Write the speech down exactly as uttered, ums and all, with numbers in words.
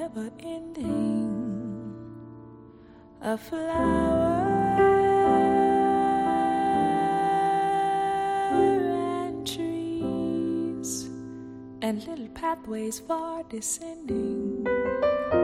never ending. A flower and trees and little pathways far descending.